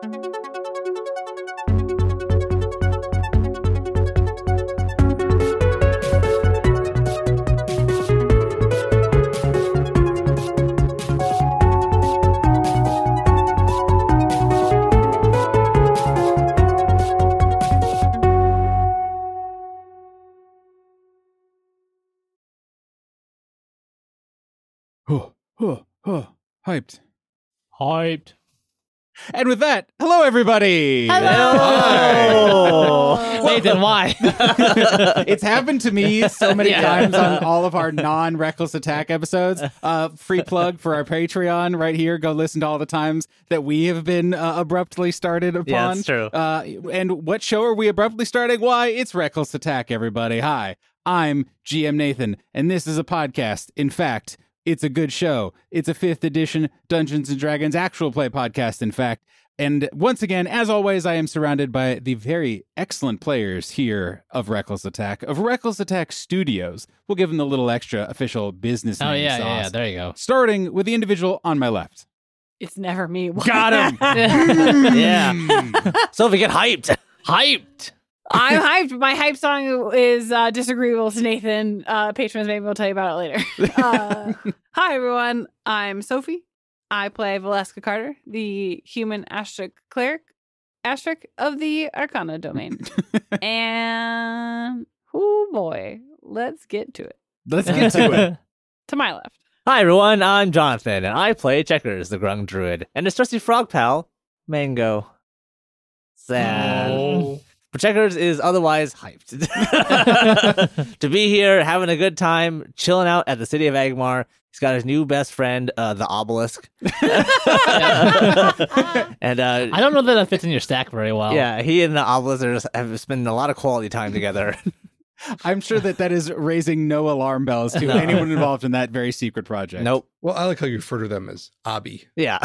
Hyped. Hyped. And with that, hello everybody. Hello. Nathan, why? It's happened to me so many times on all of our non-Reckless Attack episodes. Free plug for our Patreon right here. Go listen to all the times that we have been abruptly started upon. Yeah, that's true. And what show are we abruptly starting? Why, it's Reckless Attack, everybody. Hi, I'm GM Nathan, and this is a podcast. In fact, it's a good show. It's a 5th edition Dungeons & Dragons actual play podcast, in fact. And once again, as always, I am surrounded by the very excellent players here of Reckless Attack Studios. We'll give them the little extra official business name sauce. There you go. Starting with the individual on my left. It's never me. Got him! Yeah. Sophie, get hyped. Hyped. I'm hyped. My hype song is Disagreeable to Nathan. Patrons maybe will tell you about it later. Hi, everyone. I'm Sophie. I play Valeska Carter, the human Ashtric cleric, Ashtric of the Arcana domain. And, oh boy, let's get to it. Let's get to it. To my left. Hi, everyone. I'm Jonathan, and I play Checkers, the Grung Druid, and his trusty frog pal, Mango. Sad. Oh. But Checkers is otherwise hyped to be here, having a good time, chilling out at the city of Agmar. He's got his new best friend, the Obelisk. And I don't know that fits in your stack very well. yeah, he and the Obelisk have spent a lot of quality time together. I'm sure that is raising no alarm bells to anyone involved in that very secret project. Nope. Well, I like how you refer to them as Obby. Yeah.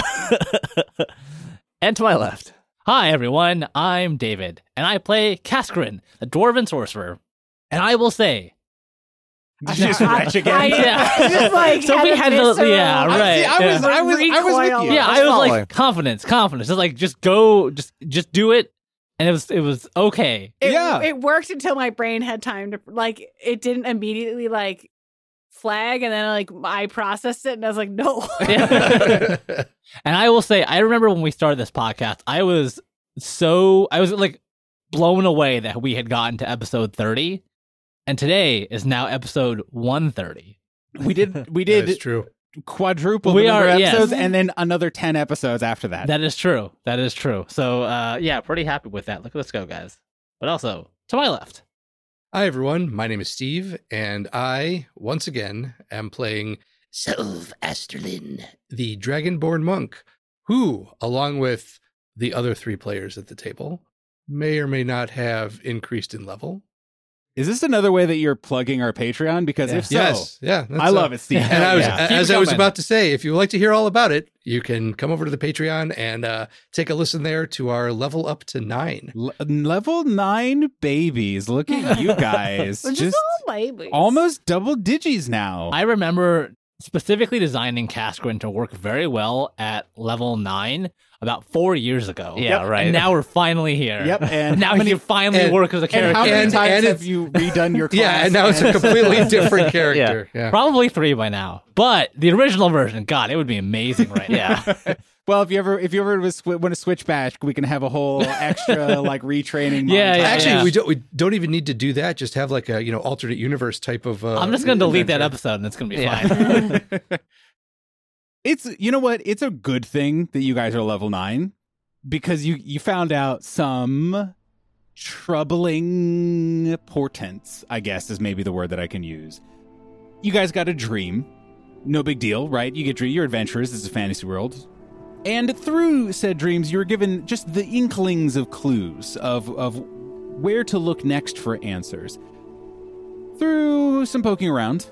And to my left. Hi, everyone. I'm David, and I play Kaskrin, the Dwarven Sorcerer. And I will say... Just retch again. Just like Sophie had the... visceral- Yeah, right. I was with you. Yeah, I was following. like, confidence. Just like, just go, just do it. And it was okay. It worked until my brain had time to, like, it didn't immediately, like, flag, and then, like, I processed it, and I was like, no. Yeah. And I will say, I remember when we started this podcast, I was like blown away that we had gotten to episode 30, and today is now episode 130. We did That is true. quadruple We the number are, of yes. episodes and then another 10 episodes after that. That is true. So, yeah, pretty happy with that. Let's go, guys. But also, to my left. Hi, everyone. My name is Steve, and I, once again, am playing Sylv Asterlin, the Dragonborn monk, who, along with the other 3 players at the table, may or may not have increased in level. Is this another way that you're plugging our Patreon? Because if so, Yes. Yeah. I love it, Steve. And I was, Yeah. Keep as it I was coming. about to say, if you would like to hear all about it, you can come over to the Patreon and take a listen there to our level up to 9. Level 9 babies. Look at you guys. Just all babies. almost double digits now. I remember specifically designing Kaskrin to work very well at level 9 about 4 years ago. Yeah, right. And now we're finally here. Yep. And Now he can finally and- work as a and character. how many And- times and have you redone your class? Yeah, and now it's a completely different character. Yeah. Probably 3 by now. But the original version, God, it would be amazing right now. Well, if you ever want to switch back, we can have a whole extra like retraining. Yeah, montage. yeah. Actually, we don't even need to do that. Just have like a alternate universe type of. I'm just going to delete that adventure. episode and it's going to be Yeah. fine. It's, you know what? It's a good thing that you guys are level 9 because you found out some troubling portents, I guess is maybe the word that I can use. You guys got a dream. No big deal, right? You're adventurers. It's a fantasy world. And through said dreams, you were given just the inklings of clues of where to look next for answers. Through some poking around,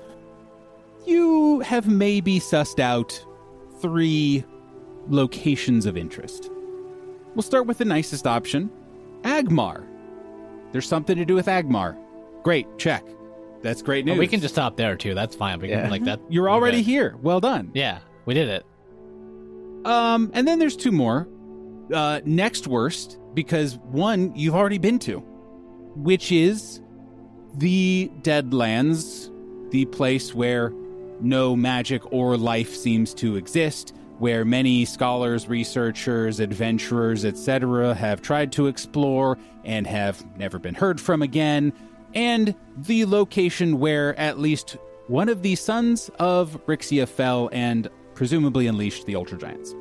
you have maybe sussed out 3 locations of interest. We'll start with the nicest option, Agmar. There's something to do with Agmar. Great, check. That's great news. We can just stop there too. That's fine. We can like that. You're already Okay. here. Well done. Yeah, we did it. And then there's 2 more. next worst, because one you've already been to, which is the Deadlands, the place where no magic or life seems to exist, where many scholars, researchers, adventurers, etc. have tried to explore and have never been heard from again, and the location where at least one of the sons of Brixia fell and presumably unleashed the Ultra Giants.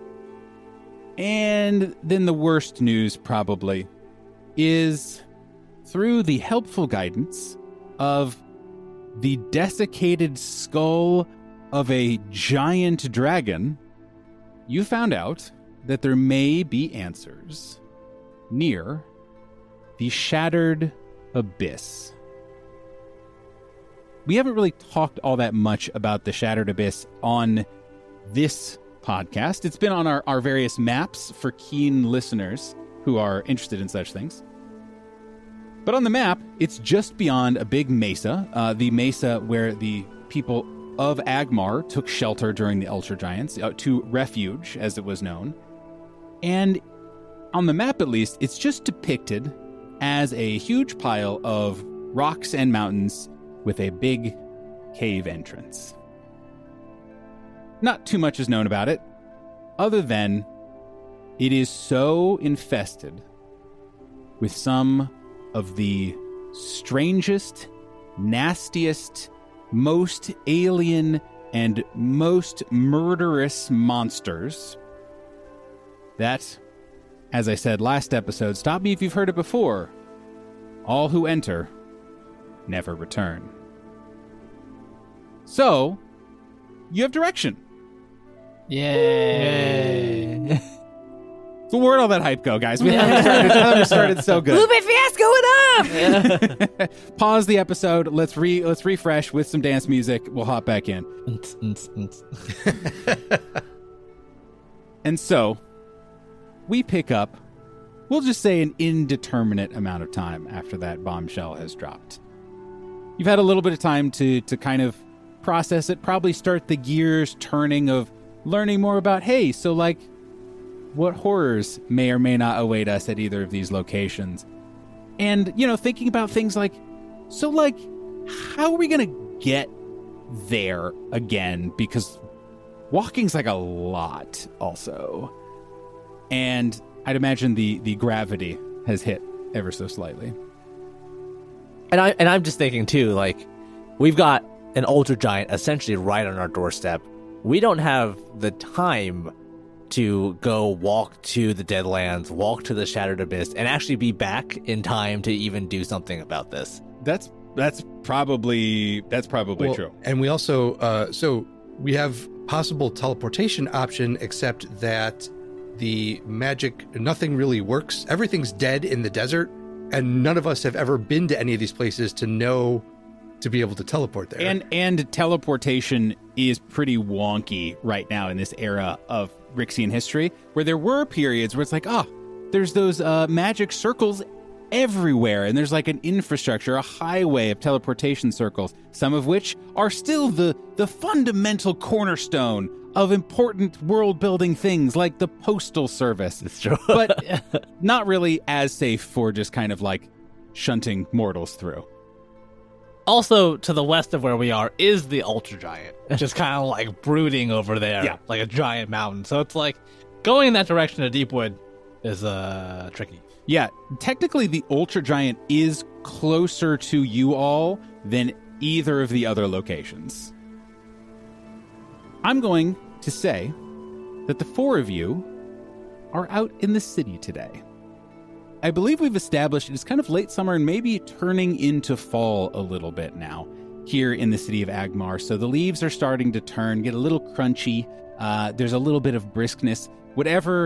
And then the worst news, probably, is through the helpful guidance of the desiccated skull of a giant dragon, you found out that there may be answers near the Shattered Abyss. We haven't really talked all that much about the Shattered Abyss on this podcast. It's been on our various maps for keen listeners who are interested in such things. But on the map, it's just beyond a big mesa, the mesa where the people of Agmar took shelter during the Ultra Giants, to refuge, as it was known. And on the map, at least, it's just depicted as a huge pile of rocks and mountains with a big cave entrance. Not too much is known about it, other than it is so infested with some of the strangest, nastiest, most alien, and most murderous monsters that, as I said last episode, stop me if you've heard it before, all who enter never return. So, you have direction. Yay. So where'd all that hype go, guys? We haven't started so good. Lupe Fiasco, what up? Pause the episode. Let's refresh with some dance music. We'll hop back in. And so, we pick up, we'll just say, an indeterminate amount of time after that bombshell has dropped. You've had a little bit of time to kind of process it, probably start the gears turning of learning more about, hey, so like, what horrors may or may not await us at either of these locations. And, thinking about things like, so like, how are we going to get there again? Because walking's like a lot also. And I'd imagine the gravity has hit ever so slightly. And I'm just thinking too, like, we've got an Ultra Giant essentially right on our doorstep. We don't have the time to go walk to the Deadlands, walk to the Shattered Abyss, and actually be back in time to even do something about this. That's probably true. And we also so we have possible teleportation option, except that the magic, nothing really works. Everything's dead in the desert, and none of us have ever been to any of these places to know to be able to teleport there. And teleportation is pretty wonky right now in this era of Rixian history, where there were periods where it's like, there's those magic circles everywhere, and there's like an infrastructure, a highway of teleportation circles, some of which are still the fundamental cornerstone of important world-building things like the postal service. It's true. But not really as safe for just kind of like shunting mortals through. Also, to the west of where we are is the Ultra Giant, just kind of like brooding over there, like a giant mountain. So it's like going in that direction to Deepwood is tricky. Yeah, technically the Ultra Giant is closer to you all than either of the other locations. I'm going to say that the four of you are out in the city today. I believe we've established it's kind of late summer and maybe turning into fall a little bit now here in the city of Agmar. So the leaves are starting to turn, get a little crunchy. There's a little bit of briskness. Whatever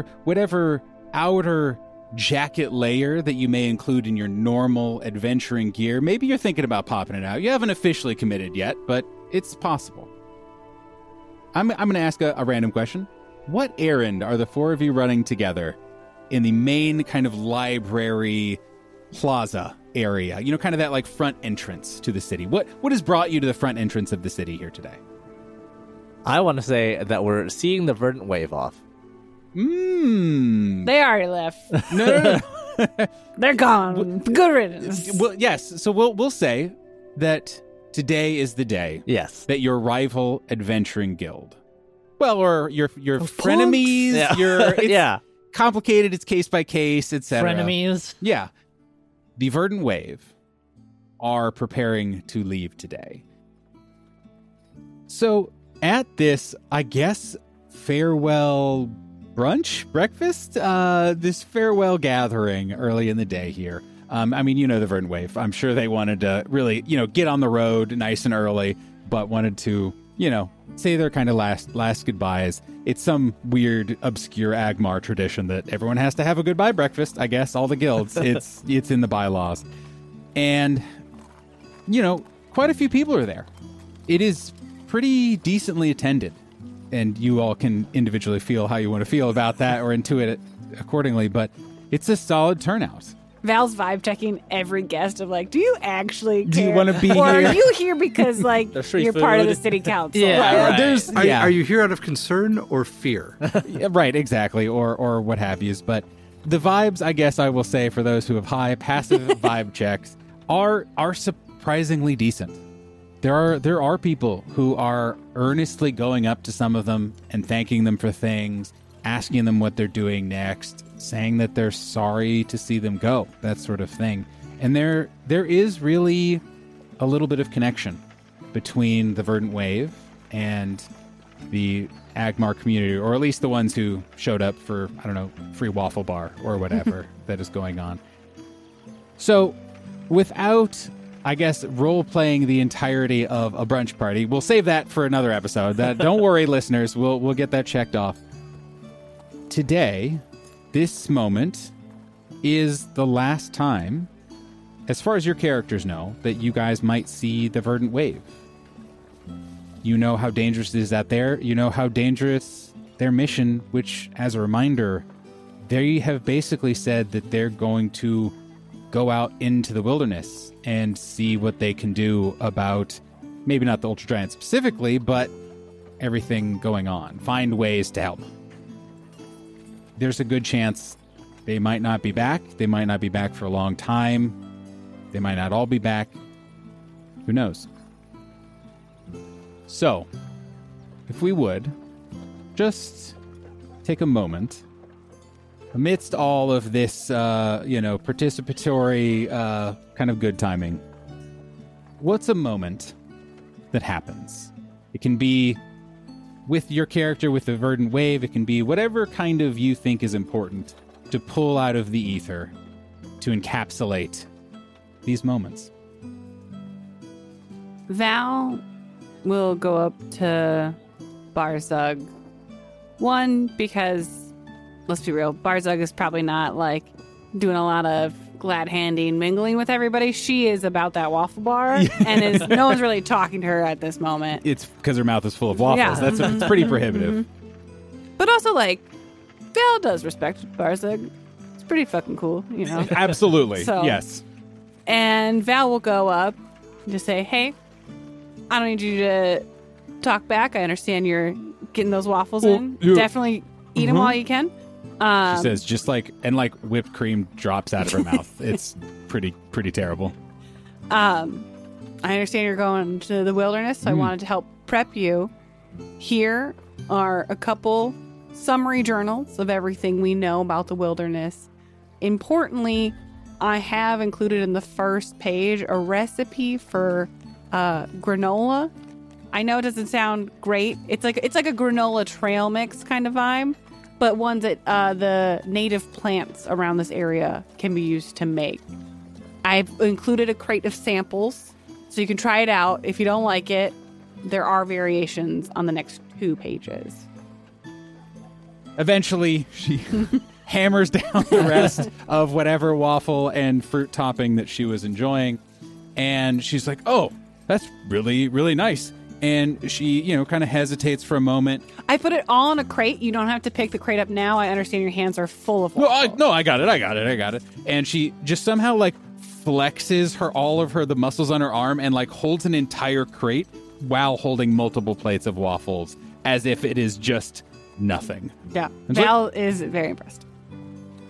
outer jacket layer that you may include in your normal adventuring gear, maybe you're thinking about popping it out. You haven't officially committed yet, but it's possible. I'm going to ask a random question. What errand are the four of you running together in the main kind of library plaza area? Kind of that like front entrance to the city. What has brought you to the front entrance of the city here today? I want to say that we're seeing the Verdant Wave off. They already left. No. They're gone. Good riddance. Well, yes. So we'll say that today is the day Yes. that your rival adventuring guild, well, or your frenemies, it's complicated. It's case by case, etc. Frenemies. Yeah, the Verdant Wave are preparing to leave today. So at this, I guess, farewell breakfast, this farewell gathering early in the day here. I mean, you know the Verdant Wave. I'm sure they wanted to really, get on the road nice and early, but wanted to, say their kind of last goodbyes. It's some weird, obscure Agmar tradition that everyone has to have a goodbye breakfast. I guess all the guilds. It's in the bylaws, and quite a few people are there. It is pretty decently attended, and you all can individually feel how you want to feel about that or intuit it accordingly. But it's a solid turnout. Val's vibe checking every guest of like, do you actually care? Do you want to be or here? are you here because like There's free you're part of the food. city council? Yeah. Right. Are you here out of concern or fear? Yeah, right, exactly, or what have yous. But the vibes, I guess I will say, for those who have high passive vibe checks, are surprisingly decent. There are people who are earnestly going up to some of them and thanking them for things, asking them what they're doing next, saying that they're sorry to see them go, that sort of thing. And there is really a little bit of connection between the Verdant Wave and the Agmar community, or at least the ones who showed up for, I don't know, free waffle bar or whatever that is going on. So without, I guess, role-playing the entirety of a brunch party, we'll save that for another episode. Don't worry, listeners, we'll get that checked off. Today, this moment is the last time, as far as your characters know, that you guys might see the Verdant Wave. You know how dangerous it is out there. You know how dangerous their mission, which, as a reminder, they have basically said that they're going to go out into the wilderness and see what they can do about, maybe not the Ultra Giant specifically, but everything going on. Find ways to help. There's a good chance they might not be back. They might not be back for a long time. They might not all be back. Who knows? So, if we would, just take a moment, amidst all of this, participatory kind of good timing, what's a moment that happens? It can be with your character, with the Verdant Wave. It can be whatever kind of you think is important to pull out of the ether to encapsulate these moments. Val will go up to Barzug. One, because, let's be real, Barzug is probably not, like, doing a lot of glad-handing, mingling with everybody. She is about that waffle bar, and no one's really talking to her at this moment. It's because her mouth is full of waffles. Yeah. It's pretty prohibitive. But also, like, Val does respect Barzug. It's pretty fucking cool, Absolutely. So- Yes. And Val will go up and just say, hey, I don't need you to talk back. I understand you're getting those waffles in. yeah. Definitely eat them while you can. She says, just like whipped cream drops out of her mouth. It's pretty terrible. I understand you're going to the wilderness, so I wanted to help prep you. Here are a couple summary journals of everything we know about the wilderness. Importantly, I have included in the first page a recipe for granola. I know it doesn't sound great. It's like a granola trail mix kind of vibe, but one that the native plants around this area can be used to make. I've included a crate of samples, so you can try it out. If you don't like it, there are variations on the next 2 pages. Eventually, she hammers down the rest of whatever waffle and fruit topping that she was enjoying, and she's like, oh, that's really, really nice. And she, kind of hesitates for a moment. I put it all in a crate. You don't have to pick the crate up now. I understand your hands are full of waffle. No, I got it. And she just somehow flexes all of the muscles on her arm and holds an entire crate while holding multiple plates of waffles as if it is just nothing. Yeah. And so- Val is very impressed.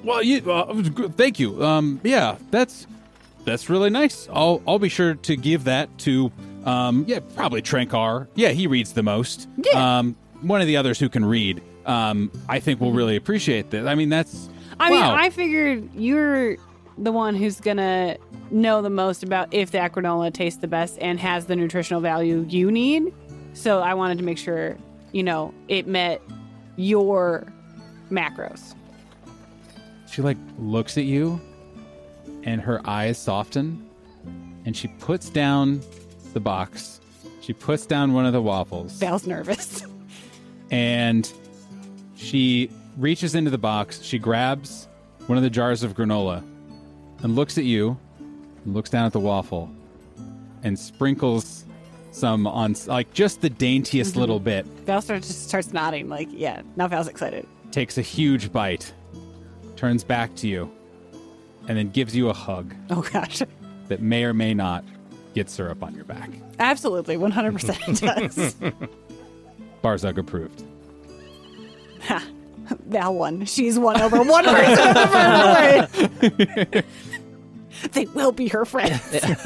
Well, thank you. Yeah, that's really nice. I'll be sure to give that to probably Trenkar. Yeah, he reads the most. Yeah. One of the others who can read. I think will really appreciate this. I mean, that's. I mean, wow. I figured you're the one who's gonna know the most about if the granola tastes the best and has the nutritional value you need. So I wanted to make sure, it met your macros. She looks at you, and her eyes soften, and she puts down the box. She puts down one of the waffles. Val's nervous. And she reaches into the box. She grabs one of the jars of granola and looks at you and looks down at the waffle and sprinkles some on just the daintiest little bit. Val starts nodding now Val's excited. Takes a huge bite, turns back to you, and then gives you a hug Oh gosh. that may or may not get syrup on your back. Absolutely, 100% does. Barzug approved. Ha. Val won. She's won over one person of the first. They will be her friends.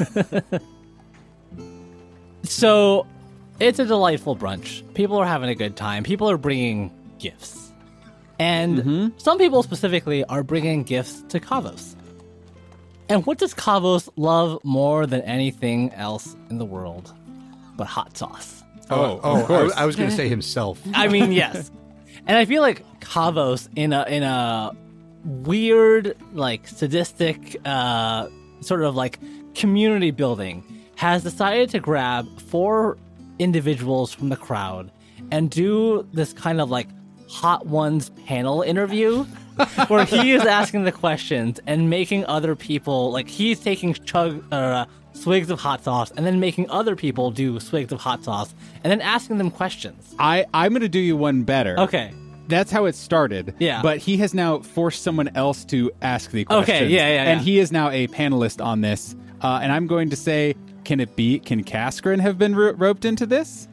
So, it's a delightful brunch. People are having a good time. People are bringing gifts. And some people specifically are bringing gifts to Kavos. And what does Kavos love more than anything else in the world but hot sauce? Of course. I was going to say himself. I mean, yes. And I feel like Kavos in a weird, sadistic, sort of community building has decided to grab 4 individuals from the crowd and do this kind of Hot Ones panel interview where he is asking the questions and making other people, he's taking swigs of hot sauce and then making other people do swigs of hot sauce and then asking them questions. I'm going to do you one better. Okay. That's how it started. Yeah. But he has now forced someone else to ask the questions. Okay, yeah. And he is now a panelist on this. And I'm going to say, can Kaskrin have been roped into this?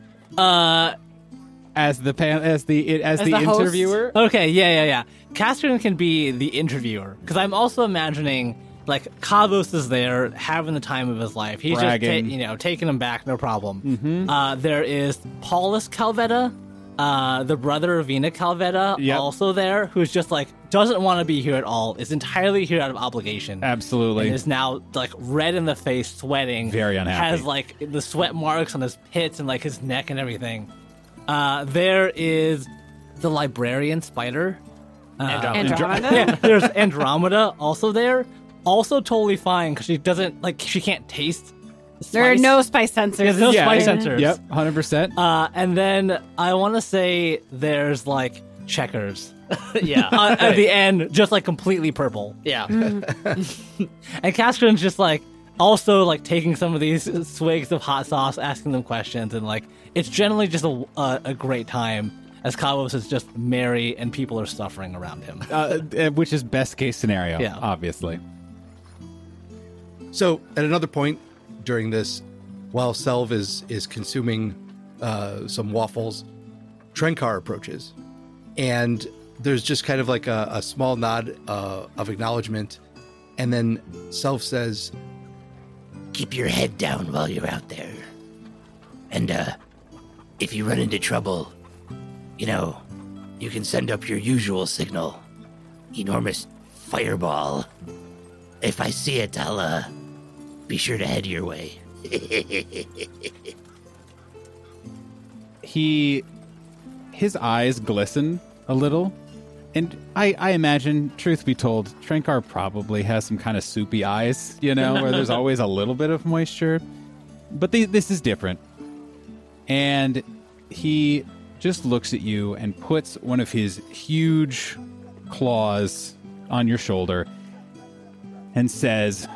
As the host? interviewer? Okay, yeah. Kaskrin can be the interviewer because I'm also imagining Kavos is there having the time of his life. He's bragging. just taking him back, no problem. There is Paulus Calvetta, the brother of Vina Calvetta, also there, who's just doesn't want to be here at all. Is entirely here out of obligation. Absolutely. And is now red in the face, sweating. Very unhappy. Has the sweat marks on his pits and his neck and everything. There is the librarian spider. Andromeda? Yeah, there's Andromeda also there. Also totally fine because she doesn't she can't taste. There are no spice sensors. There's no spice sensors. Yep, 100%. And then I want to say there's checkers. Yeah. At the end, just completely purple. Yeah. And Kaskrin's just also taking some of these swigs of hot sauce, asking them questions, and it's generally just a great time as Kavos is just merry and people are suffering around him. Which is best case scenario, Yeah. obviously. So, at another point during this, while Selv is consuming some waffles, Trenkar approaches. And there's just kind of a small nod of acknowledgement. And then Selv says, Keep your head down while you're out there. And if you run into trouble, you can send up your usual signal. Enormous fireball. If I see it, I'll be sure to head your way. His eyes glisten a little. And I imagine, truth be told, Trenkar probably has some kind of soupy eyes, where there's always a little bit of moisture. But this is different. And he just looks at you and puts one of his huge claws on your shoulder and says,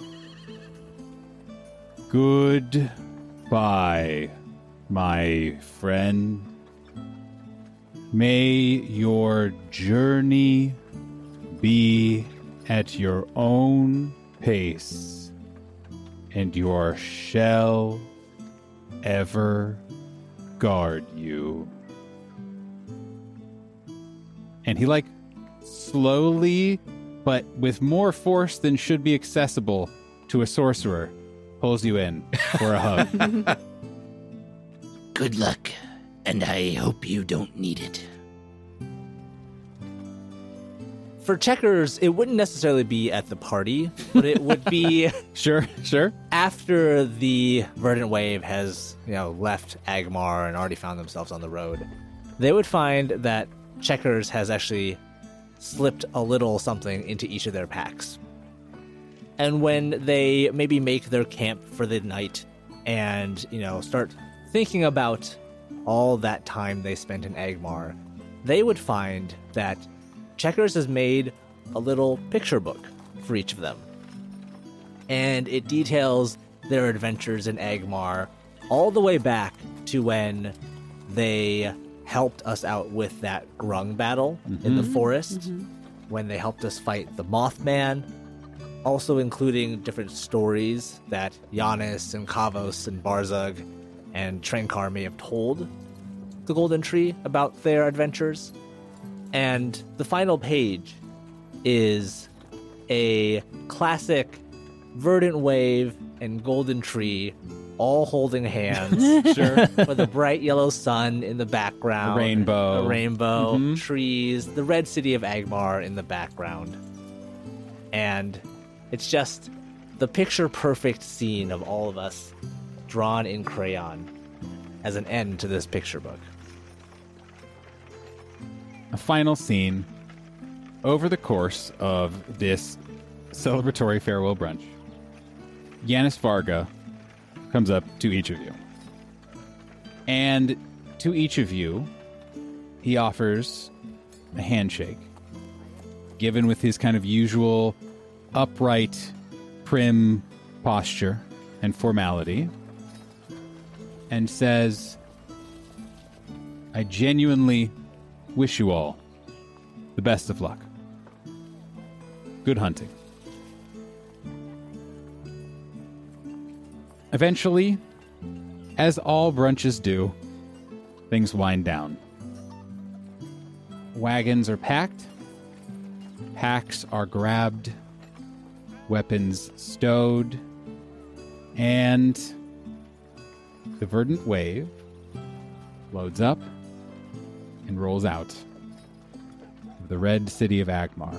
"Goodbye, my friend. May your journey be at your own pace, and your shell ever guard you." And he slowly but with more force than should be accessible to a sorcerer, pulls you in for a hug. Good luck, and I hope you don't need it. For Checkers, it wouldn't necessarily be at the party, but it would be Sure. after the Verdant Wave has, left Agmar and already found themselves on the road. They would find that Checkers has actually slipped a little something into each of their packs. And when they maybe make their camp for the night and, start thinking about all that time they spent in Agmar, they would find that Checkers has made a little picture book for each of them. And it details their adventures in Agmar all the way back to when they helped us out with that Grung battle in the forest, when they helped us fight the Mothman, also including different stories that Giannis and Kavos and Barzug and Trenkar may have told the Golden Tree about their adventures. And the final page is a classic Verdant Wave and Golden Tree all holding hands. Sure. With a bright yellow sun in the background. A rainbow. Trees, the red city of Agmar in the background. And it's just the picture-perfect scene of all of us drawn in crayon as an end to this picture book. A final scene over the course of this celebratory farewell brunch. Yanis Varga comes up to each of you. And to each of you, he offers a handshake, given with his kind of usual upright, prim posture and formality, and says, I genuinely wish you all the best of luck. Good hunting. Eventually, as all brunches do, things wind down. Wagons are packed, packs are grabbed, weapons stowed, and the Verdant Wave loads up and rolls out of the red city of Agmar.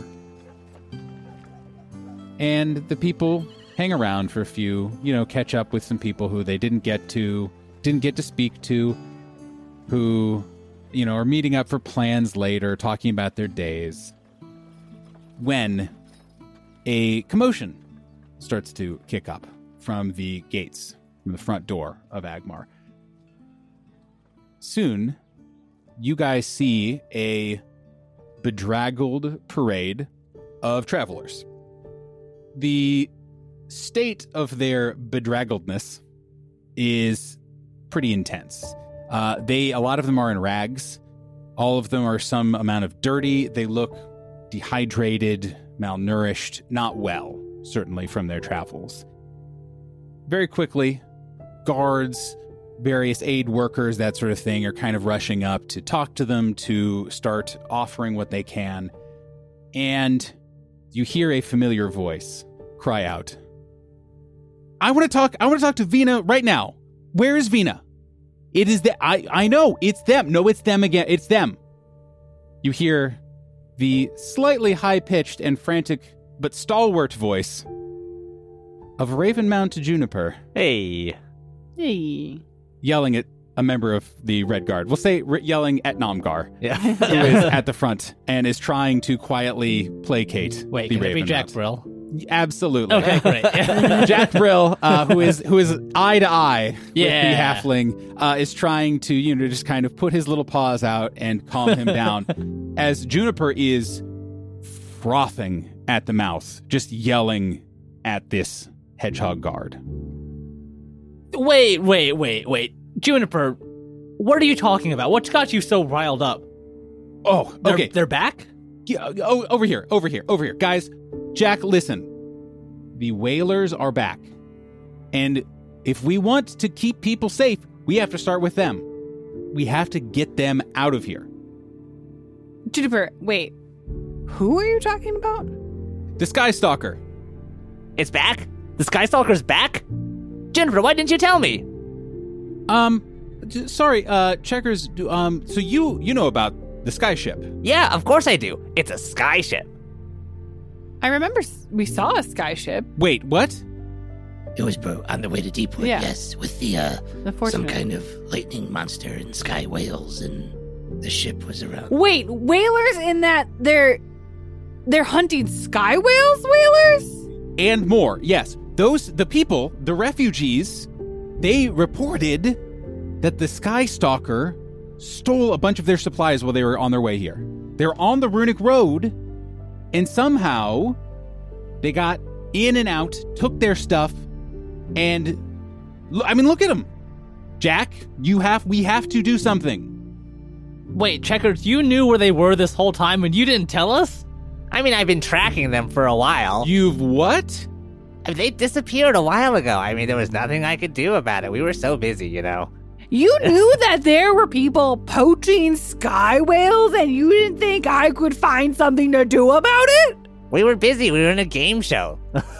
And the people hang around for a few, catch up with some people who they didn't get to speak to, who, are meeting up for plans later, talking about their days. When a commotion starts to kick up from the gates, from the front door of Agmar. Soon, you guys see a bedraggled parade of travelers. The state of their bedraggledness is pretty intense. A lot of them are in rags. All of them are some amount of dirty. They look dehydrated, malnourished, not well, certainly from their travels. Very quickly, guards, various aid workers, that sort of thing, are kind of rushing up to talk to them, to start offering what they can. And you hear a familiar voice cry out, I want to talk to Vina right now. Where is Vina? It is I know, it's them. No, it's them again. It's them. You hear the slightly high-pitched and frantic but stalwart voice of Ravenmount Juniper. Hey. Yelling at a member of the Red Guard. We'll say yelling at Namgar, Yeah. who is at the front and is trying to quietly placate Wait, the can it be Ravenmount. Jack Brill? Absolutely. Okay, great. Jack Brill, who is eye to eye with the Yeah. halfling, is trying to just kind of put his little paws out and calm him down, as Juniper is frothing at the mouth, just yelling at this hedgehog guard. Wait. Juniper, what are you talking about? What's got you so riled up? Oh, okay. They're back? Yeah, over here. Guys, Jack, listen. The Whalers are back. And if we want to keep people safe, we have to start with them. We have to get them out of here. Juniper, wait. Who are you talking about? The Sky Stalker. It's back? The Sky Stalker's back? Jennifer, why didn't you tell me? Sorry, Checkers, so you know about the Sky Ship. Yeah, of course I do. It's a sky ship. I remember we saw a sky ship. Wait, what? It was on the way to Deepwood, Yeah. yes, with the some Fortunate. kind of lightning monster and sky whales, and the ship was around. Wait, whalers in that they're hunting sky whalers? And more, yes. The people, the refugees, they reported that the Sky Stalker stole a bunch of their supplies while they were on their way here. They were on the Runic Road, and somehow they got in and out, took their stuff, and look at them. Jack, we have to do something. Wait, Checkers, you knew where they were this whole time and you didn't tell us? I mean, I've been tracking them for a while. You've what? They disappeared a while ago. I mean, there was nothing I could do about it. We were so busy, you know. You knew that there were people poaching sky whales and you didn't think I could find something to do about it? We were busy. We were in a game show.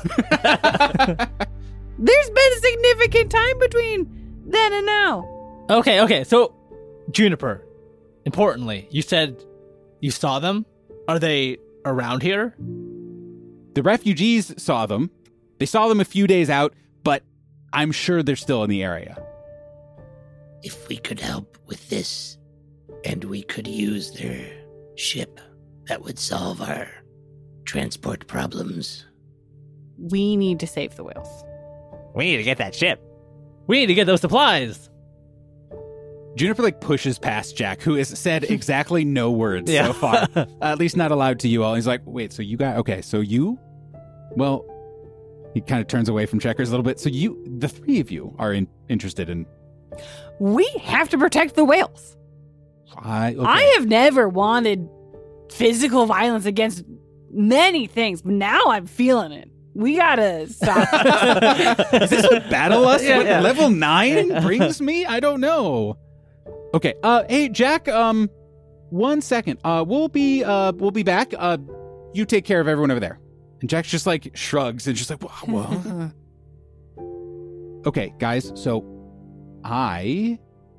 There's been a significant time between then and now. Okay, so, Juniper, importantly, you said you saw them? Are they around here? The refugees saw them. They saw them a few days out, but I'm sure they're still in the area. If we could help with this, and we could use their ship, that would solve our transport problems. We need to save the whales. We need to get that ship. We need to get those supplies. Juniper pushes past Jack, who has said exactly no words Yeah. so far. At least not allowed to you all. He's like, wait, so you got, okay, so you? Well, he kind of turns away from Checkers a little bit. So the three of you are interested in... We have to protect the whales. Okay. I have never wanted physical violence against many things, but now I'm feeling it. We gotta stop. Is this what Battle Us Yeah. level 9 brings me? I don't know. Okay. Hey, Jack. 1 second. We'll be back. You take care of everyone over there. And Jack's just shrugs and just what? Okay, guys. So I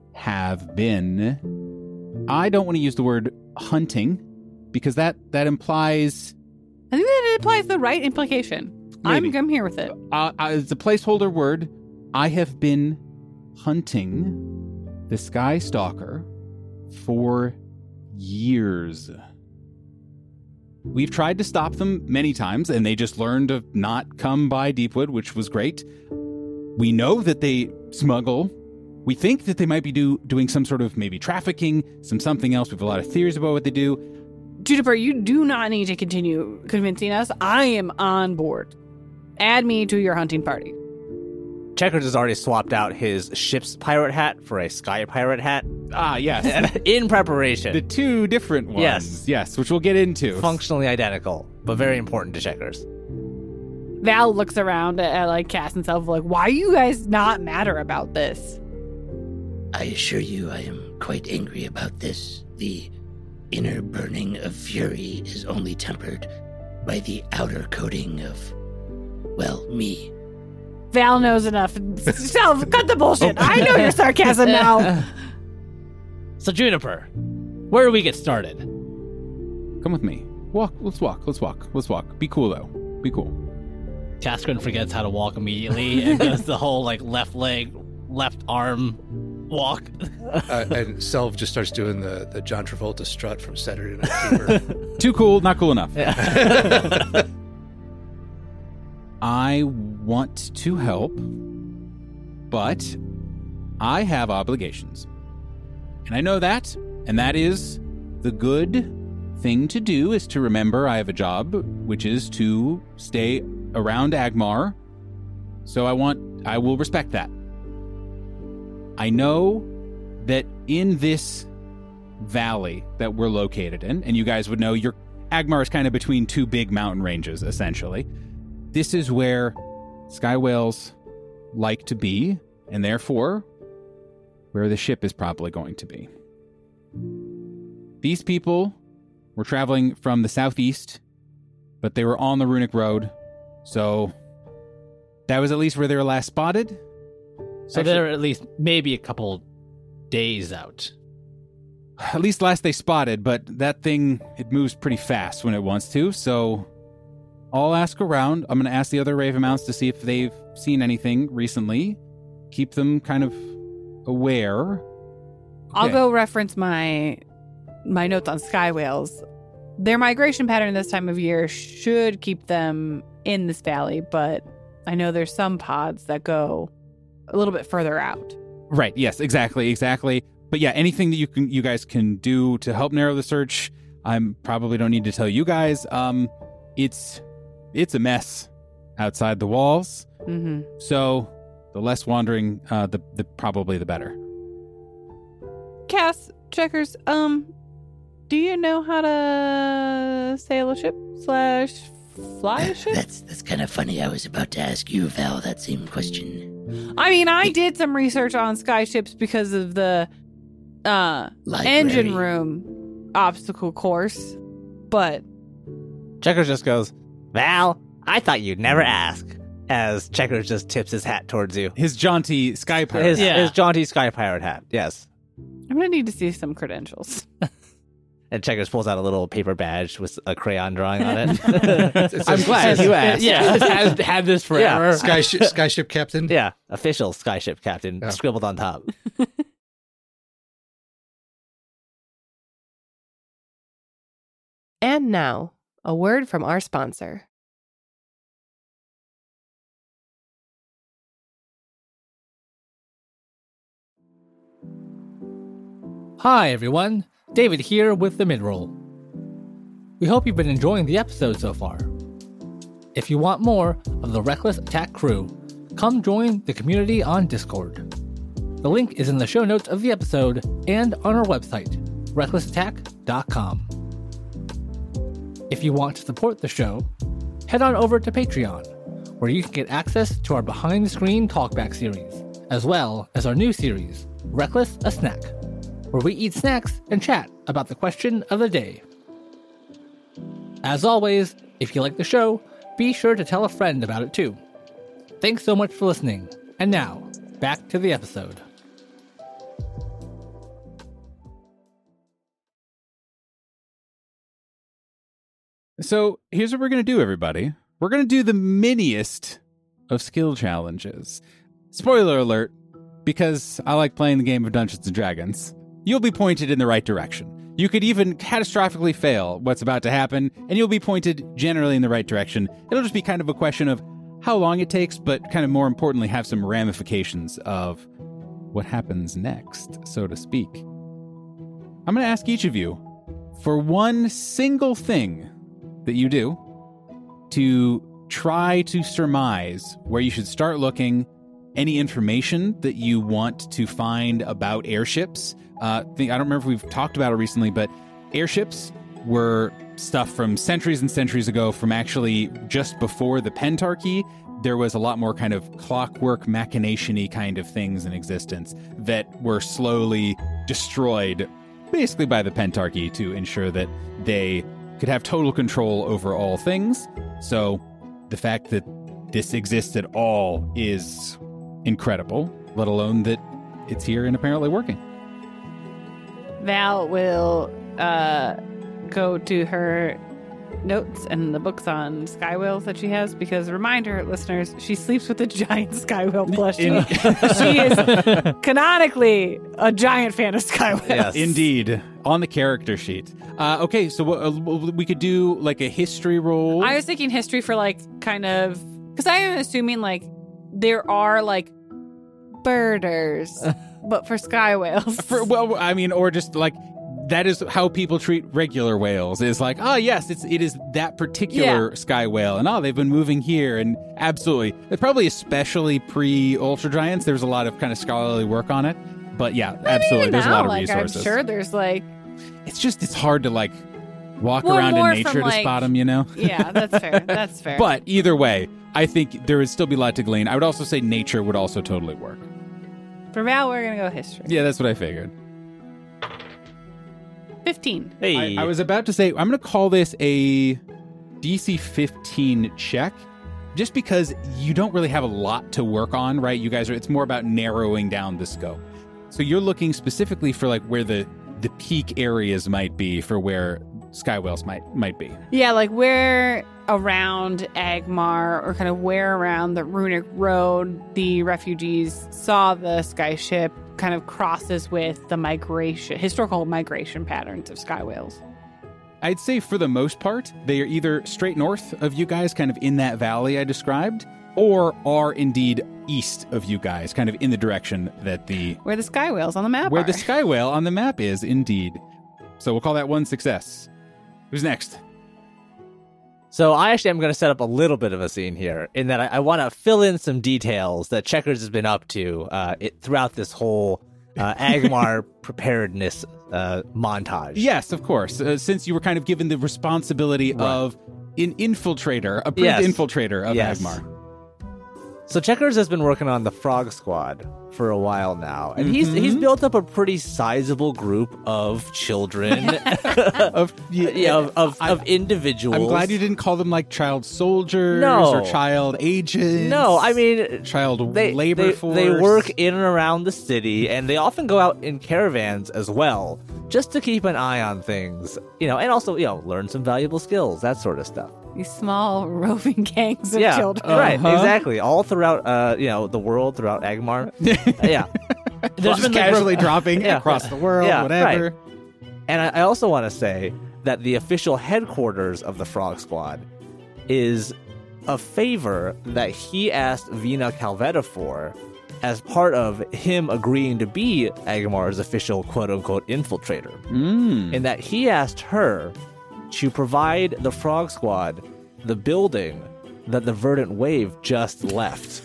don't want to use the word hunting because that implies. I think that implies the right implication. Maybe. I'm here with it. It's a placeholder word. I have been hunting the Sky Stalker for years. We've tried to stop them many times, and they just learned to not come by Deepwood, which was great. We know that they smuggle. We think that they might be doing some sort of maybe trafficking, something else. We have a lot of theories about what they do. Juniper, you do not need to continue convincing us. I am on board. Add me to your hunting party. Checkers has already swapped out his ship's pirate hat for a sky pirate hat. Ah, yes. In preparation. The two different ones. Yes, which we'll get into. Functionally identical, but very important to Checkers. Val looks around at Cass and Self why are you guys not matter about this? I assure you I am quite angry about this. The inner burning of fury is only tempered by the outer coating of, well, me. Val knows enough. Self, cut the bullshit. I know your sarcasm now. So, Juniper, where do we get started? Come with me. Let's walk. Be cool, though. Be cool. Taskrin forgets how to walk immediately and does the whole left leg, left arm walk. And Selv just starts doing the John Travolta strut from Saturday Night Fever. Too cool, not cool enough. I want to help, but I have obligations. And I know that, and that is the good thing to do is to remember I have a job, which is to stay around Agmar. So I will respect that. I know that in this valley that we're located in, and you guys would know Agmar is kind of between two big mountain ranges, essentially. This is where sky whales like to be, and therefore where the ship is probably going to be. These people were traveling from the southeast but they were on the Runic Road. So that was at least where they were last spotted. So they're at least maybe a couple days out. At least last they spotted, but that thing, it moves pretty fast when it wants to, so I'll ask around. I'm going to ask the other Raven Mounts to see if they've seen anything recently. Keep them kind of aware. I'll Okay. go reference my notes on sky whales. Their migration pattern this time of year should keep them in this valley, but I know there's some pods that go a little bit further out. Right, yes, exactly. But yeah, anything that you guys can do to help narrow the search, I probably don't need to tell you guys. It's a mess outside the walls. Mm-hmm. So the less wandering, the probably the better. Cass, Checkers, do you know how to sail a ship / fly a ship? That's kind of funny. I was about to ask you, Val, that same question. I mean, I did some research on sky ships because of the Library. engine room obstacle course, but Checkers just goes, Val, I thought you'd never ask. As Checkers just tips his hat towards you. His jaunty sky pirate. His jaunty sky pirate hat, yes. I'm gonna need to see some credentials. And Checkers pulls out a little paper badge with a crayon drawing on it. It's I'm glad you asked. Yeah, has had this forever. Skyship captain. Yeah, official skyship captain Yeah. scribbled on top. And now, a word from our sponsor. Hi, everyone. David here with the midroll. We hope you've been enjoying the episode so far. If you want more of the Reckless Attack crew, come join the community on Discord. The link is in the show notes of the episode and on our website, recklessattack.com. If you want to support the show, head on over to Patreon, where you can get access to our behind-the-screen talkback series, as well as our new series, Reckless a Snack, where we eat snacks and chat about the question of the day. As always, if you like the show, be sure to tell a friend about it too. Thanks so much for listening, and now, back to the episode. So here's what we're going to do, everybody. We're going to do the miniest of skill challenges. Spoiler alert, because I like playing the game of Dungeons & Dragons, you'll be pointed in the right direction. You could even catastrophically fail what's about to happen, and you'll be pointed generally in the right direction. It'll just be kind of a question of how long it takes, but kind of more importantly, have some ramifications of what happens next, so to speak. I'm going to ask each of you for one single thing that you do to try to surmise where you should start looking, any information that you want to find about airships. I don't remember if we've talked about it recently, but airships were stuff from centuries and centuries ago, from actually just before the Pentarchy. There was a lot more kind of clockwork, machination-y kind of things in existence that were slowly destroyed, basically by the Pentarchy, to ensure that they could have total control over all things. So the fact that this exists at all is incredible, let alone that it's here and apparently working. Val will go to her notes and the books on sky whales that she has, because reminder, listeners, she sleeps with a giant sky whale plushie. She is canonically a giant fan of sky whales. Yes. Indeed, on the character sheet. Okay, so we could do like a history roll. I was thinking history for like kind of, because I am assuming like there are like birders, but for sky whales. Or just like that is how people treat regular whales. Is like, oh yes, it is that particular sky whale, and they've been moving here, and absolutely, it's probably especially pre-Ultra Giants. There's a lot of kind of scholarly work on it, but yeah, absolutely, there's a lot of resources. I'm sure there's like, it's hard to like walk Well, around in more nature from, to like- spot them, you know. yeah, that's fair. That's fair. But either way, I think there would still be a lot to glean. I would also say nature would also totally work. for Val, we're gonna go history. Yeah, that's what I figured. 15. Hey. I was about to say, I'm going to call this a DC 15 check, just because you don't really have a lot to work on, right? You guys it's more about narrowing down the scope. So you're looking specifically for like where the peak areas might be for where Skywales might be. Yeah, like where around Agmar or kind of where around the Runic Road the refugees saw the skyship kind of crosses with the historical migration patterns of Skywales. I'd say for the most part, they are either straight north of you guys, kind of in that valley I described, or are indeed east of you guys, kind of in the direction that where the Skywales on the map where are. the Skywale on the map is, indeed. So we'll call that one success. Who's next? So I actually am going to set up a little bit of a scene here in that I want to fill in some details that Checkers has been up to throughout this whole Agmar preparedness montage. Yes, of course. Since you were kind of given the responsibility of an infiltrator, a Yes. infiltrator of Yes. Agmar. So Checkers has been working on the Frog Squad for a while now, and he's built up a pretty sizable group of children, of individuals. I'm glad you didn't call them like child soldiers No. or child agents. No, I mean child they, labor they, force. They work in and around the city, and they often go out in caravans as well, just to keep an eye on things, and also learn some valuable skills, that sort of stuff. These small roving gangs of children. Right, exactly. All throughout, the world, throughout Agmar. Yeah. There's been casually dropping across the world, whatever. Right. And I also want to say that the official headquarters of the Frog Squad is a favor that he asked Vina Calvetta for as part of him agreeing to be Agmar's official quote-unquote infiltrator. In that he asked her to provide the Frog Squad the building that the Verdant Wave just left.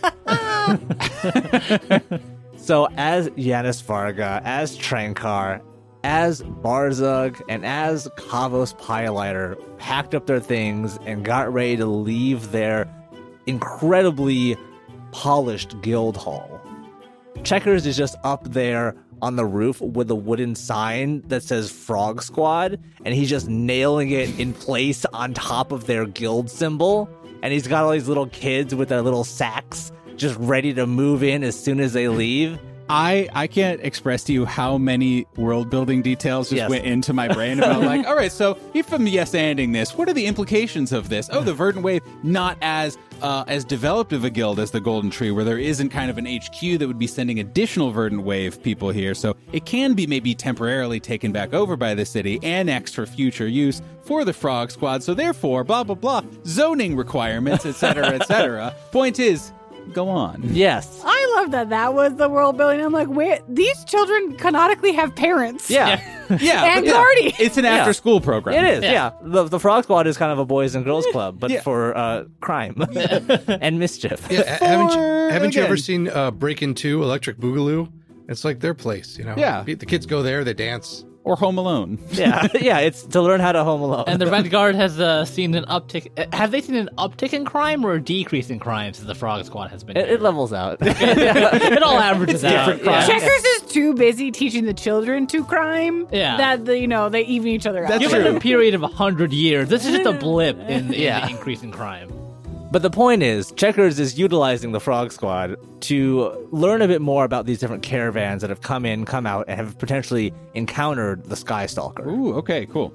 So as Yanis Varga, as Trankar, as Barzug, and as Kavos Pylighter packed up their things and got ready to leave their incredibly polished guild hall, Checkers is just up there on the roof with a wooden sign that says Frog Squad, and he's just nailing it in place on top of their guild symbol. And he's got all these little kids with their little sacks just ready to move in as soon as they leave. I can't express to you how many world building details just went into my brain about like, all right, so if I'm yes-anding this, what are the implications of this? Oh, the Verdant Wave, not as developed of a guild as the Golden Tree, where there isn't kind of an HQ that would be sending additional Verdant Wave people here. So it can be maybe temporarily taken back over by the city, annexed for future use for the Frog Squad. So therefore, blah, blah, blah, zoning requirements, etc., etc. Point is, go on. Yes. I love that was the world building. I'm like, wait, these children canonically have parents. Yeah. Yeah. And but guardians. It's an after-school program. It is, yeah. The Frog Squad is kind of a boys and girls club, but for crime and mischief. Yeah, haven't you ever again. seen Breakin' 2, Electric Boogaloo? It's like their place, Yeah. The kids go there, they dance. Or Home Alone. Yeah, it's to learn how to home alone. And the Red Guard has seen an uptick. Have they seen an uptick in crime or a decrease in crime since the Frog Squad has been? it levels out. It all averages out. different crime. Checkers is too busy teaching the children to crime. Yeah. That they even each other out. That's Given true. a period of 100 years, this is just a blip in the increase in crime. But the point is, Checkers is utilizing the Frog Squad to learn a bit more about these different caravans that have come in, come out, and have potentially encountered the Skystalker. Ooh, okay, cool.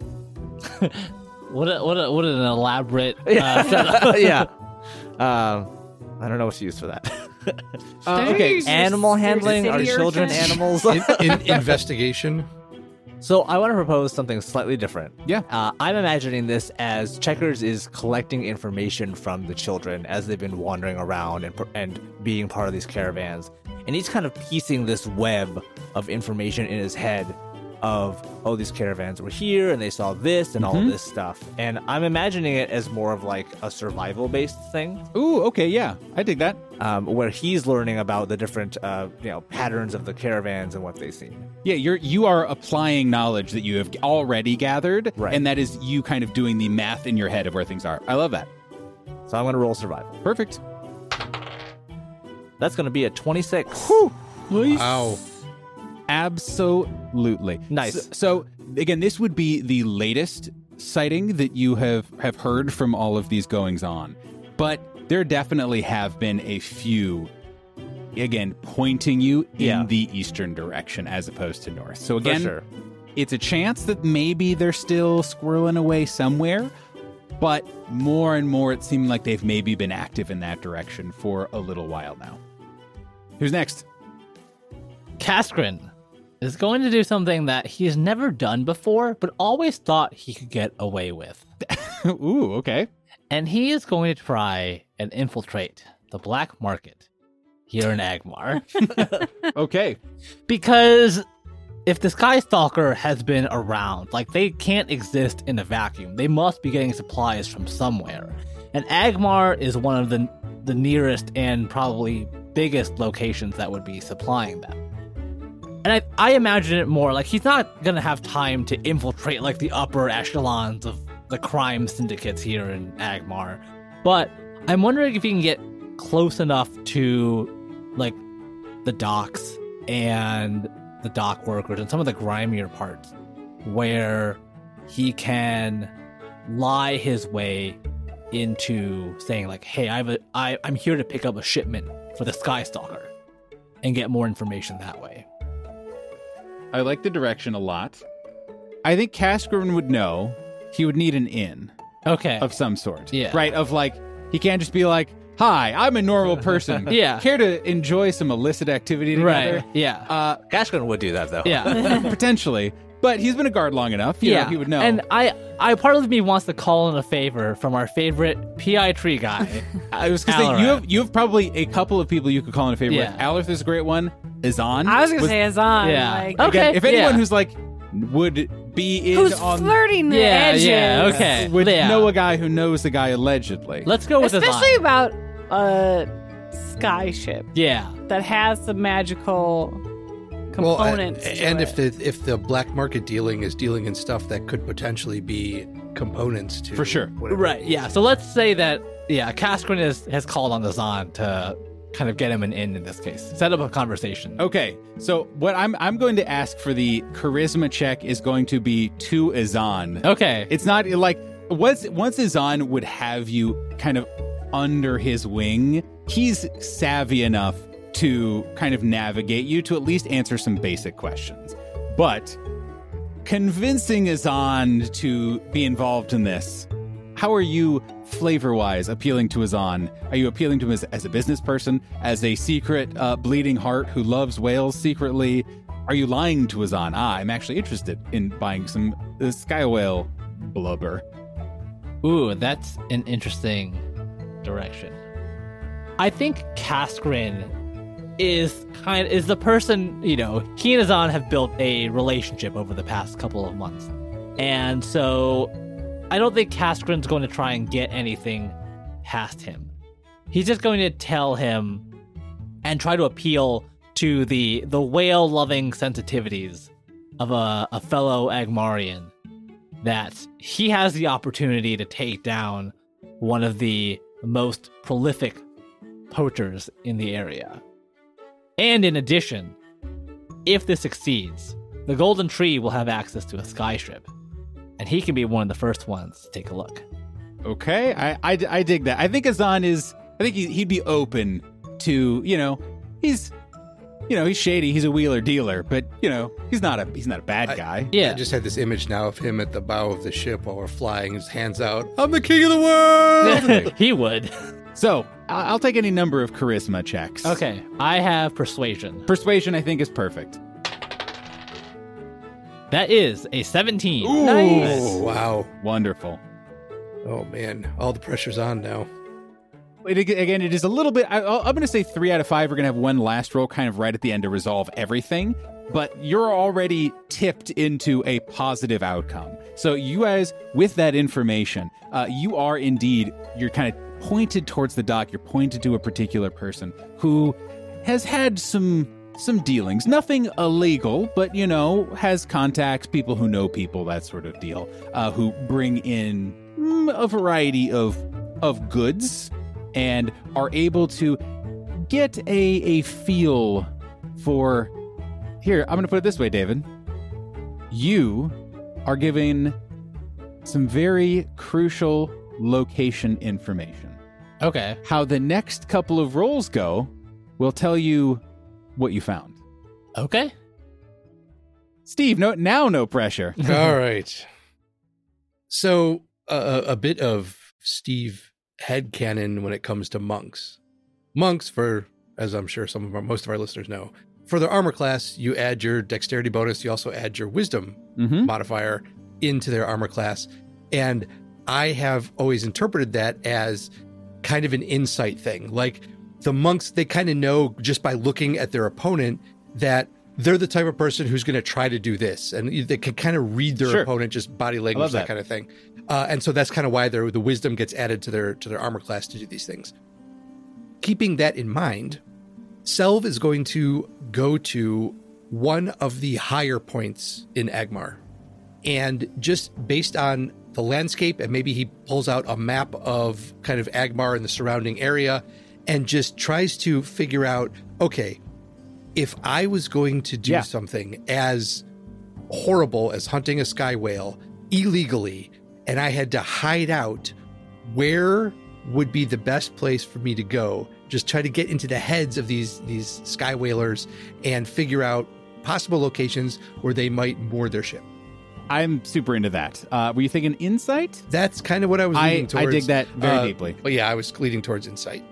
What an elaborate setup. Yeah. I don't know what to use for that. Okay, Animal handling? Are children animals? Investigation. So I want to propose something slightly different. Yeah. I'm imagining this as Checkers is collecting information from the children as they've been wandering around and being part of these caravans. And he's kind of piecing this web of information in his head of, oh, these caravans were here and they saw this and all of this stuff. And I'm imagining it as more of like a survival-based thing. Ooh, okay, yeah. I dig that. Where he's learning about the different patterns of the caravans and what they've seen. Yeah, you are applying knowledge that you have already gathered, Right. and that is you kind of doing the math in your head of where things are. I love that. So I'm going to roll survival. Perfect. That's going to be a 26. Wow. Absolutely. Nice. So again, this would be the latest sighting that you have heard from all of these goings on, but there definitely have been a few, again, pointing you in the eastern direction as opposed to north. So again, For sure. it's a chance that maybe they're still squirreling away somewhere, but more and more it seemed like they've maybe been active in that direction for a little while now. Who's next? Kaskrin is going to do something that he's never done before, but always thought he could get away with. Ooh, okay. And he is going to try and infiltrate the black market here in Agmar. Okay. Because if the Sky Stalker has been around, like, they can't exist in a vacuum. They must be getting supplies from somewhere. And Agmar is one of the nearest and probably biggest locations that would be supplying them. And I imagine it more like he's not going to have time to infiltrate like the upper echelons of the crime syndicates here in Agmar. But I'm wondering if he can get close enough to like the docks and the dock workers and some of the grimier parts where he can lie his way into saying like, hey, I'm here to pick up a shipment for the Sky Stalker and get more information that way. I like the direction a lot. I think Kaskrin would know he would need an inn Okay. of some sort. Yeah. Right? Of like, he can't just be like, hi, I'm a normal person. Yeah. Care to enjoy some illicit activity together? Right. Yeah. Kaskrin would do that, though. Yeah. Potentially. But he's been a guard long enough. You know, he would know. And I part of me wants to call in a favor from our favorite PI tree guy. I was going to say, Alaran. you have probably a couple of people you could call in a favor Yeah. with. Aleph is a great one. Izan. I was going to say Azan. Yeah. Like, Okay. Again, if anyone yeah. who's like, would be in who's on... flirting the Yeah, edges. yeah, okay. Would Yeah. know a guy who knows the guy allegedly. Let's go with Especially Azan. about a sky ship Yeah. that has some magical components. to and it. if the black market dealing is dealing in stuff that could potentially be components to For sure. whatever. Right. Yeah. So let's say that Kaskrin has called on Azan to kind of get him an in this case. Set up a conversation. Okay, so what I'm going to ask for the charisma check is going to be to Izan. Okay. It's not like once Izan would have you kind of under his wing, he's savvy enough to kind of navigate you to at least answer some basic questions. But convincing Izan to be involved in this, how are you flavor-wise appealing to Azan? Are you appealing to him as a business person, as a secret bleeding heart who loves whales secretly? Are you lying to Azan? I'm actually interested in buying some sky whale blubber. Ooh, that's an interesting direction. I think Kaskrin is the person, he and Azan have built a relationship over the past couple of months. And so I don't think Kaskrin's going to try and get anything past him. He's just going to tell him and try to appeal to the whale-loving sensitivities of a fellow Agmarian that he has the opportunity to take down one of the most prolific poachers in the area. And in addition, if this succeeds, the Golden Tree will have access to a skyship, and he can be one of the first ones to take a look. Okay, I dig that. I think Azan he'd be open to, he's shady, he's a wheeler dealer, but he's not a bad guy. Yeah. I just had this image now of him at the bow of the ship while we're flying, his hands out. I'm the king of the world. He would. So I'll take any number of charisma checks. Okay, I have persuasion. Persuasion, I think, is perfect. That is a 17. Ooh. Oh, wow. Wonderful. Oh, man. All the pressure's on now. It is a little bit. I'm going to say 3 out of 5 are going to have one last roll kind of right at the end to resolve everything. But you're already tipped into a positive outcome. So you guys, with that information, you are indeed, you're kind of pointed towards the dock. You're pointed to a particular person who has had some dealings. Nothing illegal, but, has contacts, people who know people, that sort of deal, who bring in a variety of goods and are able to get a feel for... Here, I'm going to put it this way, David. You are given some very crucial location information. Okay. How the next couple of rolls go will tell you what you found. Okay. Steve, no pressure. All right. So a bit of Steve headcanon when it comes to monks. Monks, for as I'm sure most of our listeners know, for their armor class, you add your dexterity bonus. You also add your wisdom modifier into their armor class. And I have always interpreted that as kind of an insight thing. Like the monks, they kind of know just by looking at their opponent that they're the type of person who's going to try to do this. And they can kind of read their opponent, just body language, that kind of thing. And so that's kind of why the wisdom gets added to their armor class to do these things. Keeping that in mind, Selv is going to go to one of the higher points in Agmar. And just based on the landscape, and maybe he pulls out a map of kind of Agmar and the surrounding area and just tries to figure out, okay, if I was going to do something as horrible as hunting a sky whale illegally, and I had to hide out, where would be the best place for me to go? Just try to get into the heads of these sky whalers and figure out possible locations where they might moor their ship. I'm super into that. Were you thinking insight? That's kind of what I was leaning towards. I dig that very deeply. But yeah, I was leaning towards insight.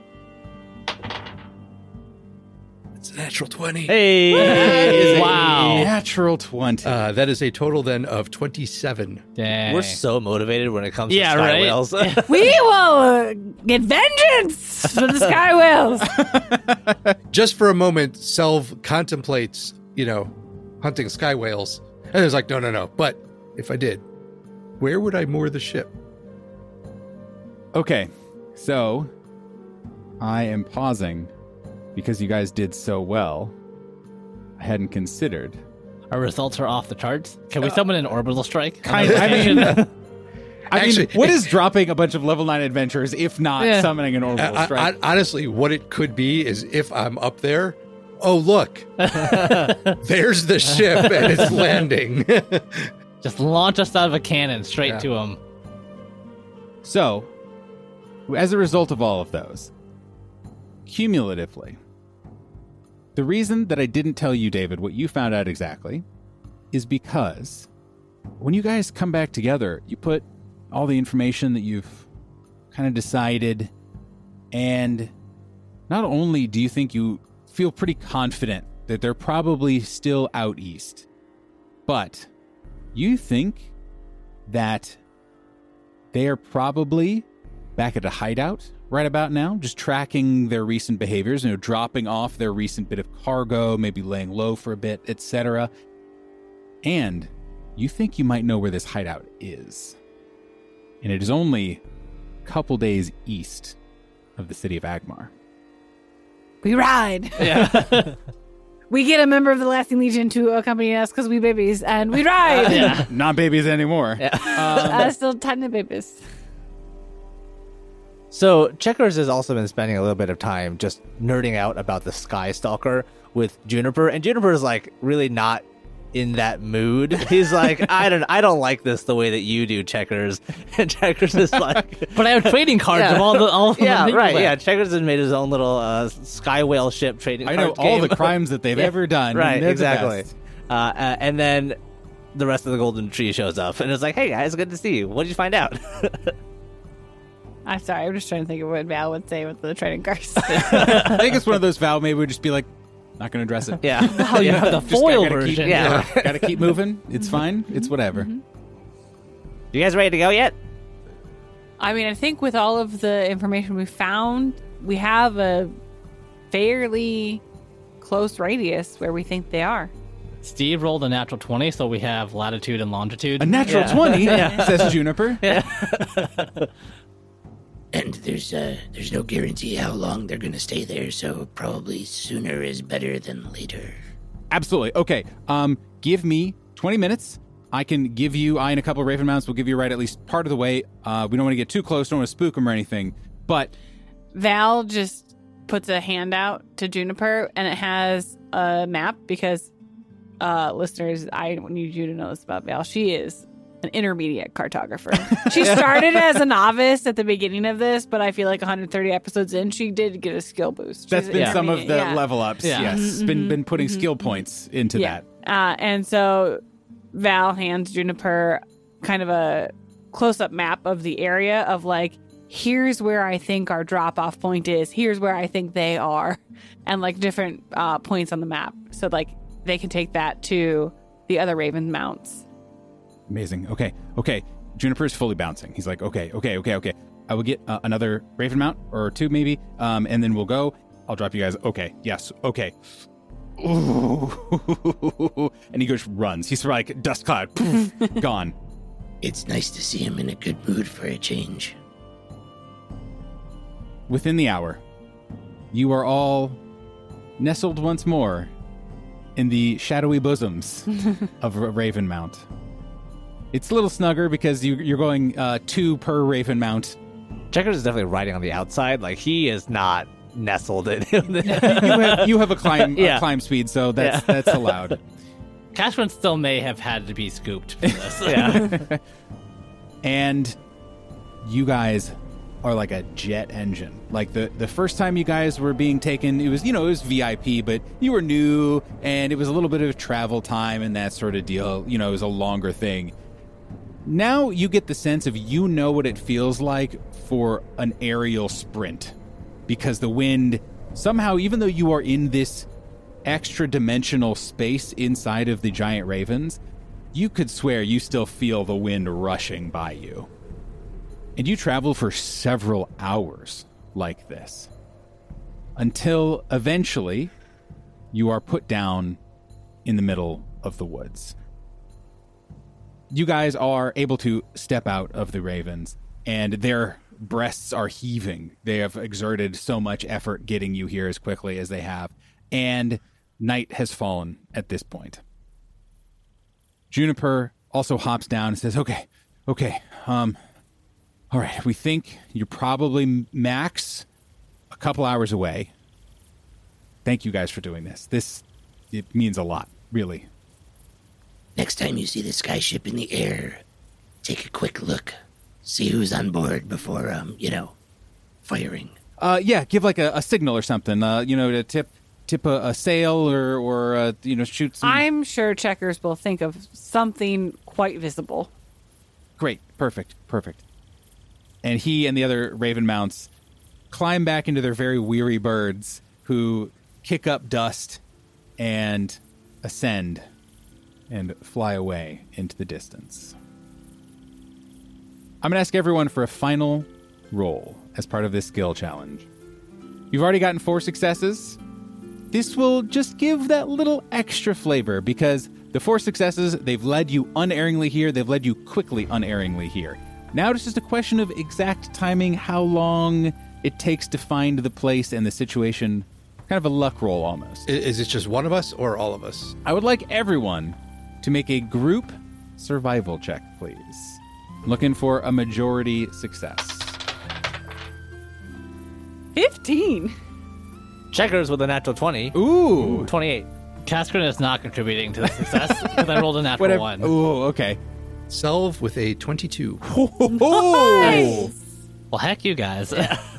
It's a natural 20. Hey! Wow. Natural 20. That is a total then of 27. Dang. We're so motivated when it comes to Yeah, sky right? whales. We will get vengeance for the sky whales. Just for a moment, Selv contemplates, hunting sky whales. And it's like, no. But if I did, where would I moor the ship? Okay, so I am pausing because you guys did so well. I hadn't considered. Our results are off the charts. Can we summon an orbital strike? Actually, what is dropping a bunch of level 9 adventurers if not summoning an orbital strike? Honestly, what it could be is if I'm up there, oh, look, there's the ship and it's landing. Just launch us out of a cannon straight to him. So, as a result of all of those, cumulatively, the reason that I didn't tell you, David, what you found out exactly is because when you guys come back together, you put all the information that you've kind of decided, and not only do you think you feel pretty confident that they're probably still out east, but you think that they are probably back at a hideout right about now, just tracking their recent behaviors, dropping off their recent bit of cargo, maybe laying low for a bit, etc. And you think you might know where this hideout is. And it is only a couple days east of the city of Agmar. We ride. Yeah. We get a member of the Lasting Legion to accompany us because we babies, and we ride. Not babies anymore. Still tiny babies. So Checkers has also been spending a little bit of time just nerding out about the Sky Stalker with Juniper, and Juniper is like really not in that mood. He's like, I don't like this the way that you do, Checkers. And Checkers is like, but I have trading cards of all the yeah, things right, left. yeah. Checkers has made his own little Sky Whale ship trading I card know all game. the crimes that they've ever done. Right, and they're the exactly. best. And then the rest of the Golden Tree shows up, and it's like, hey guys, good to see you. What did you find out? I'm sorry, I'm just trying to think of what Val would say with the trading cards. I think it's one of those Val maybe would just be like, not going to address it. Yeah. Oh, you have the foil version. Yeah. Got to keep moving. It's fine. It's whatever. You guys ready to go yet? I mean, I think with all of the information we found, we have a fairly close radius where we think they are. Steve rolled a natural 20, so we have latitude and longitude. A natural 20, says Juniper. And there's no guarantee how long they're going to stay there, so probably sooner is better than later. Absolutely. Okay. Give me 20 minutes. I can give you, I and a couple of Raven Mounts will give you a ride at least part of the way. We don't want to get too close, don't want to spook them or anything. But Val just puts a hand out to Juniper, and it has a map because, listeners, I need you to know this about Val. She is an intermediate cartographer. She started as a novice at the beginning of this, but I feel like 130 episodes in, she did get a skill boost. That's She's been some of the intermediate, level ups. Yeah. Yes, been putting skill points into that. And so Val hands Juniper kind of a close-up map of the area of like, here's where I think our drop-off point is. Here's where I think they are. And like different points on the map. So like they can take that to the other Raven mounts. Amazing. Okay. Juniper's fully bouncing. He's like, okay. I will get another Raven mount or two maybe, and then we'll go. I'll drop you guys. Okay. Yes. Okay. Ooh. And he goes runs. He's like dust cloud. Poof, gone. It's nice to see him in a good mood for a change. Within the hour, you are all nestled once more in the shadowy bosoms of Raven Mount. It's a little snugger because you're going 2 per Raven Mount. Checkers is definitely riding on the outside. Like, he is not nestled in. you have a climb Yeah. climb speed, so that's allowed. Cashman still may have had to be scooped for this. Yeah. And you guys are like a jet engine. Like the first time you guys were being taken, it was VIP, but you were new and it was a little bit of travel time and that sort of deal. It was a longer thing. Now you get the sense of what it feels like for an aerial sprint, because the wind somehow, even though you are in this extra dimensional space inside of the giant ravens, you could swear you still feel the wind rushing by you. And you travel for several hours like this until eventually you are put down in the middle of the woods. You guys are able to step out of the ravens, and their breasts are heaving. They have exerted so much effort getting you here as quickly as they have, and night has fallen at this point. Juniper also hops down and says, okay, all right, we think you're probably max a couple hours away. Thank you guys for doing this. It means a lot, really. Next time you see the skyship in the air, take a quick look. See who's on board before, firing. Yeah, give like a signal or something, to tip a sail or shoot some... I'm sure Checkers will think of something quite visible. Great, perfect. And he and the other Raven mounts climb back into their very weary birds, who kick up dust and ascend and fly away into the distance. I'm going to ask everyone for a final roll as part of this skill challenge. You've already gotten 4 successes. This will just give that little extra flavor, because the 4 successes, they've led you unerringly here. They've led you quickly unerringly here. Now it's just a question of exact timing, how long it takes to find the place and the situation. Kind of a luck roll almost. Is it just one of us or all of us? I would like everyone to make a group survival check, please. Looking for a majority success. 15. Checkers with a natural 20. Ooh. 28. Caskren is not contributing to the success because I rolled a natural one. Ooh, okay. Selv with a 22. Oh! Well, heck you guys.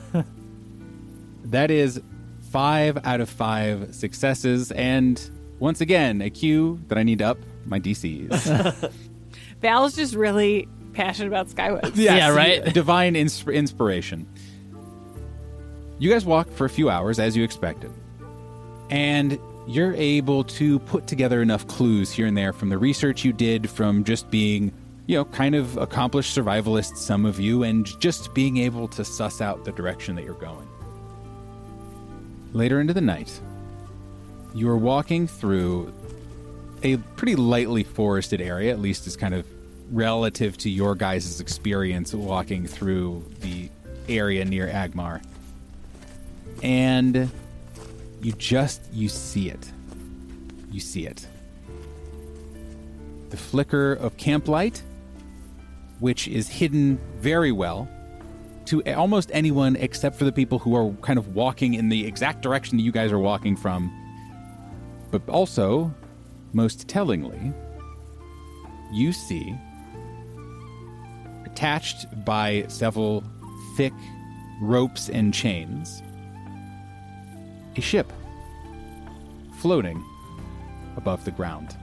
That is 5 out of 5 successes, and once again, a cue that I need to up my DCs. Val's just really passionate about Skyway. Yeah, right? Divine inspiration. You guys walk for a few hours, as you expected, and you're able to put together enough clues here and there from the research you did, from just being, kind of accomplished survivalists, some of you, and just being able to suss out the direction that you're going. Later into the night, you are walking through a pretty lightly forested area, at least as kind of relative to your guys' experience walking through the area near Agmar. And you see it. You see it. The flicker of camp light, which is hidden very well to almost anyone except for the people who are kind of walking in the exact direction that you guys are walking from. But also, most tellingly, you see attached by several thick ropes and chains, a ship floating above the ground.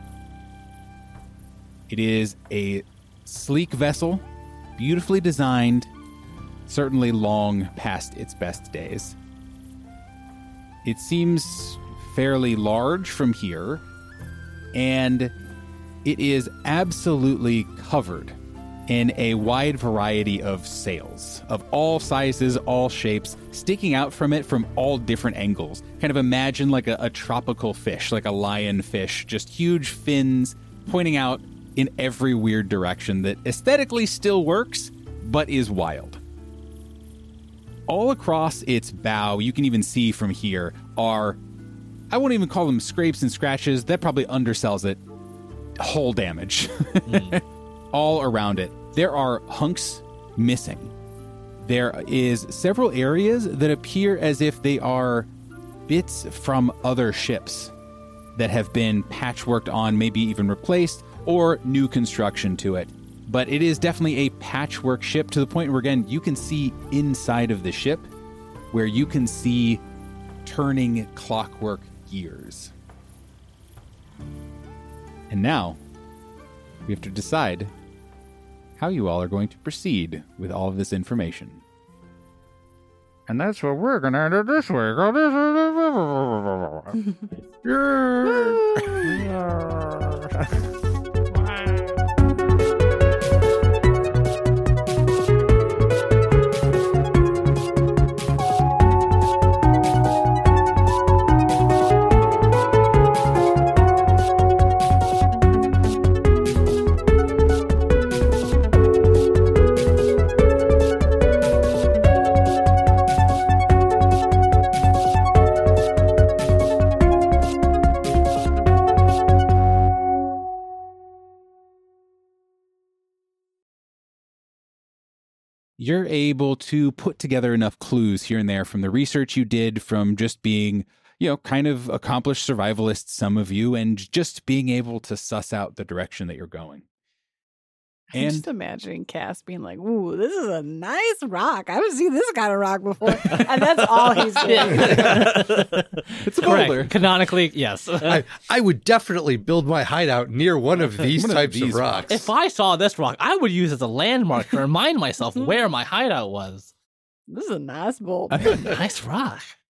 It is a sleek vessel, beautifully designed, certainly long past its best days. It seems fairly large from here, and it is absolutely covered in a wide variety of sails of all sizes, all shapes, sticking out from it from all different angles. Kind of imagine like a tropical fish, like a lionfish, just huge fins pointing out in every weird direction that aesthetically still works, but is wild. All across its bow, you can even see from here, are, I won't even call them scrapes and scratches, that probably undersells it, hull damage. All around it. There are hunks missing. There is several areas that appear as if they are bits from other ships that have been patchworked on, maybe even replaced, or new construction to it. But it is definitely a patchwork ship to the point where, again, you can see inside of the ship where you can see turning clockwork gears. And now, we have to decide how you all are going to proceed with all of this information. And that's what we're going to do this way. You're able to put together enough clues here and there from the research you did, from just being, kind of accomplished survivalists, some of you, and just being able to suss out the direction that you're going. I'm just imagining Cass being like, ooh, this is a nice rock. I haven't seen this kind of rock before. And that's all he's doing. It's a boulder. Canonically, yes. I would definitely build my hideout near one of these types of rocks. If I saw this rock, I would use it as a landmark to remind myself where my hideout was. This is a nice boulder. Nice rock.